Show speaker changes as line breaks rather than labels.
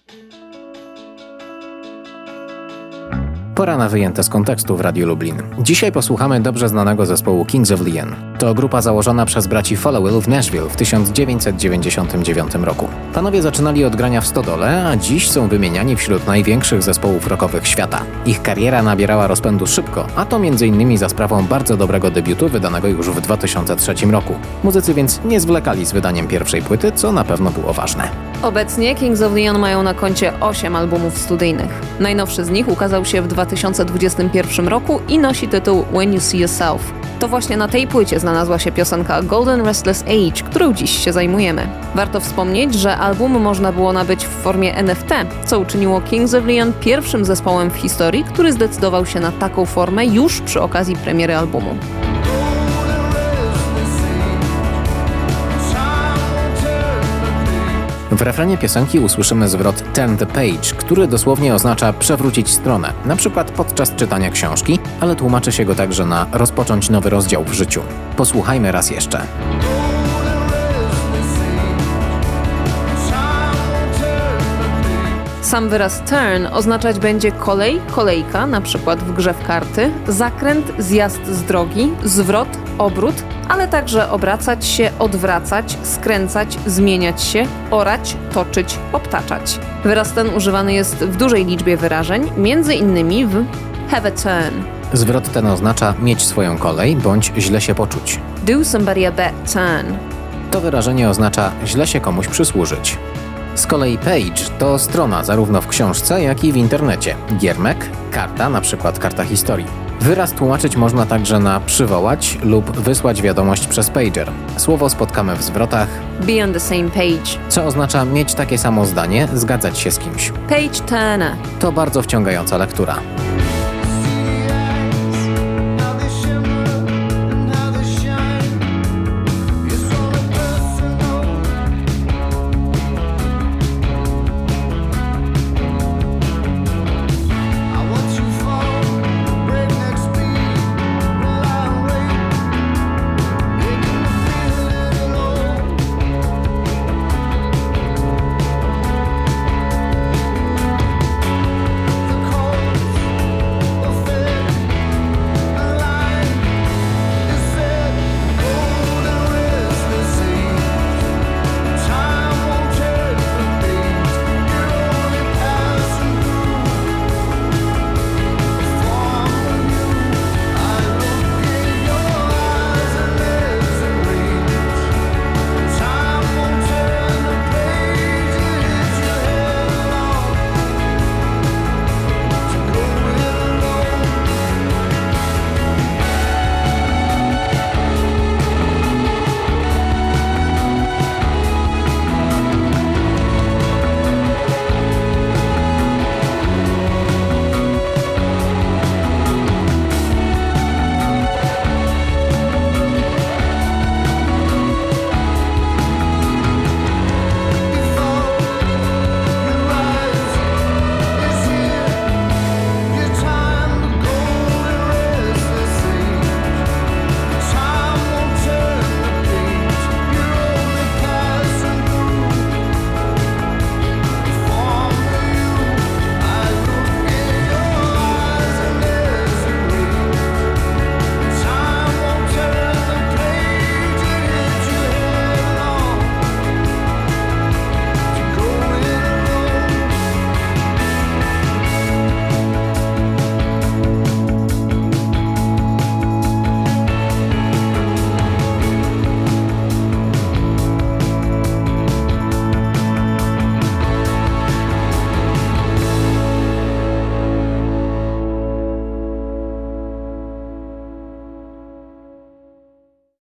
Pora na wyjęte z kontekstu w Radiu Lublin. Dzisiaj posłuchamy dobrze znanego zespołu Kings of Leon. To grupa założona przez braci Followill w Nashville w 1999 roku. Panowie zaczynali od grania w stodole, a dziś są wymieniani wśród największych zespołów rockowych świata. Ich kariera nabierała rozpędu szybko, a to m.in. za sprawą bardzo dobrego debiutu wydanego już w 2003 roku. Muzycy więc nie zwlekali z wydaniem pierwszej płyty, co na pewno było ważne.
Obecnie Kings of Leon mają na koncie 8 albumów studyjnych. Najnowszy z nich ukazał się w 2021 roku i nosi tytuł When You See Yourself. To właśnie na tej płycie znalazła się piosenka Golden Restless Age, którą dziś się zajmujemy. Warto wspomnieć, że album można było nabyć w formie NFT, co uczyniło Kings of Leon pierwszym zespołem w historii, który zdecydował się na taką formę już przy okazji premiery albumu.
W refrenie piosenki usłyszymy zwrot turn the page, który dosłownie oznacza przewrócić stronę, na przykład podczas czytania książki, ale tłumaczy się go także na rozpocząć nowy rozdział w życiu. Posłuchajmy raz jeszcze.
Sam wyraz turn oznaczać będzie kolej, kolejka, na przykład w grze w karty, zakręt, zjazd z drogi, zwrot, obrót, ale także obracać się, odwracać, skręcać, zmieniać się, orać, toczyć, obtaczać. Wyraz ten używany jest w dużej liczbie wyrażeń, między innymi w have a turn.
Zwrot ten oznacza mieć swoją kolej bądź źle się poczuć.
Do somebody a bad turn.
To wyrażenie oznacza źle się komuś przysłużyć. Z kolei page to strona zarówno w książce, jak i w internecie. Giermek, karta, na przykład karta historii. Wyraz tłumaczyć można także na przywołać lub wysłać wiadomość przez pager. Słowo spotkamy w zwrotach
Be on the same page.
Co oznacza mieć takie samo zdanie, zgadzać się z kimś.
Page turner.
To bardzo wciągająca lektura.